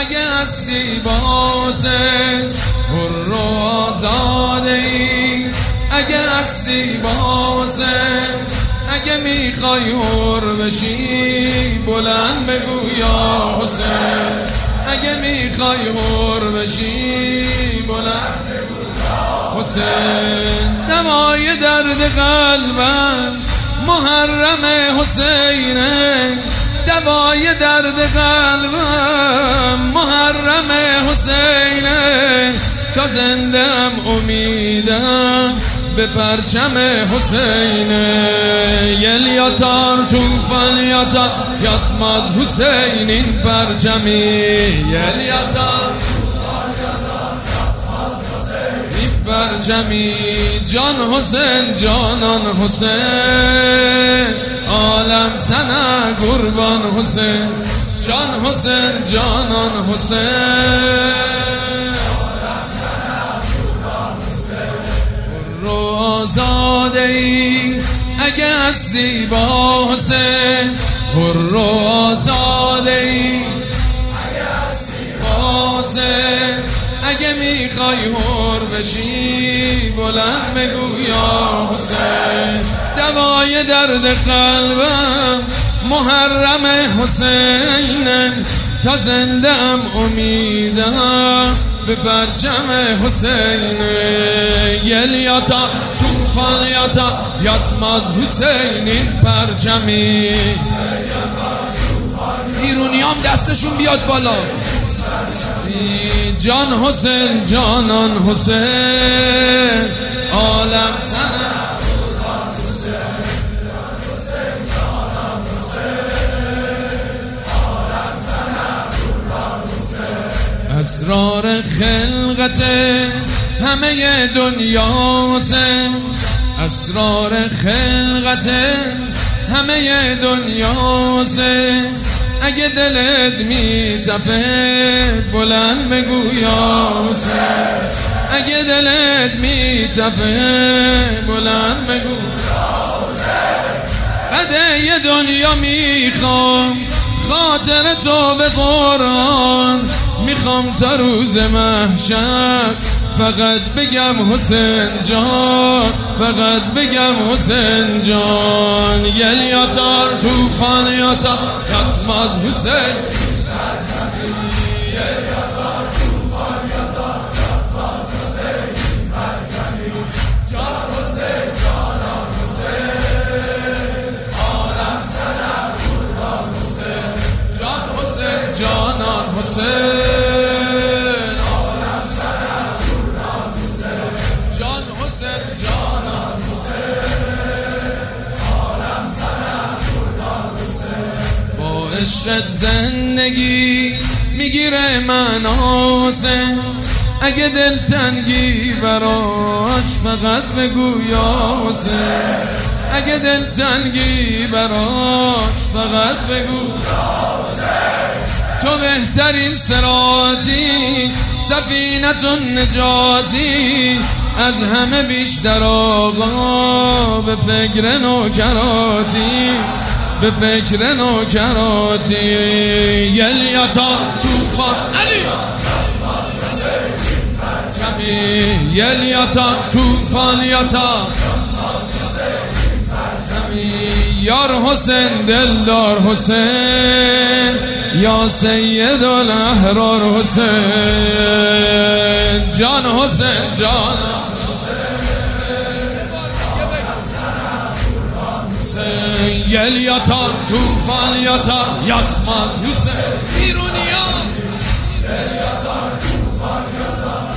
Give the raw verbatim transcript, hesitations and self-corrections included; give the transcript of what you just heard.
اگه هستی بازه حر و آزاده ای، اگه هستی بازه، اگه میخوای حر بشی بلند بگو یا حسین، اگه میخوای حر بشی بلند بگو یا حسین. دوای درد قلبم محرم حسینه، دوای درد قلبم محرم حسینه، تا زندم امیدم به پرچم حسینه. یلیاتار توفان یاتا یاتماز حسین این پرچمی، یلیاتار این پرچمی. جان حسین جانان حسین، عالم سنا قربان حسین، جان حسین جانان حسین، رو آزاده ای، اگه هستی با حسین حر و آزاده ای، اگه هستی با حسین، اگه میخوای حر بشی بلند بگو یا حسین. دوای درد قلبم محرم حسینه، تا زندم امیدم به پرچم حسینه. یلیاتا توفان یاتا یاتماز حسین این پرچمی. ایرونیام دستشون بیاد بالا. جان حسین جانان حسین، عالم سنا اسرار خلقت همه دنیا حسین، اسرار خلقت همه دنیا حسین، اگه دلت میتپه بلند بگو یا حسین، اگه دلت میتپه بلند بگو یا حسین. قده یه دنیا میخوام خاطر تو به قرآن، میخوام تا روز محشر فقط بگم حسین جان، فقط بگم حسین جان. یلیاتار توفان یاتا یاتماز حسین، یلیاتار توفان یاتا یاتماز حسین، جان حسین جانان حسین، عالم سنا قربان حسین، جان حسین جانان حسین، جانان حسین، عالم سنا قربان حسین. با عشقت زندگی میگیره من حسین، اگه دلتنگی براش فقط بگو یا حسین، اگه دلتنگی براش فقط بگو یا حسین. تو بهترین صراطی سفینة نجاتی، از همه بیشتر آقا به فکر نوکراتی، به فکر نوکراتی. یلیاتا توفان علی جمی، یلیاتا توفان یاتا یار حسین دلدار حسین، یا سید الاحرار حسین، جان حسین جان حسین. یلیاتا توفان یاتا یاتماز حسین. ایرونیان یلیاتا توفان یاتا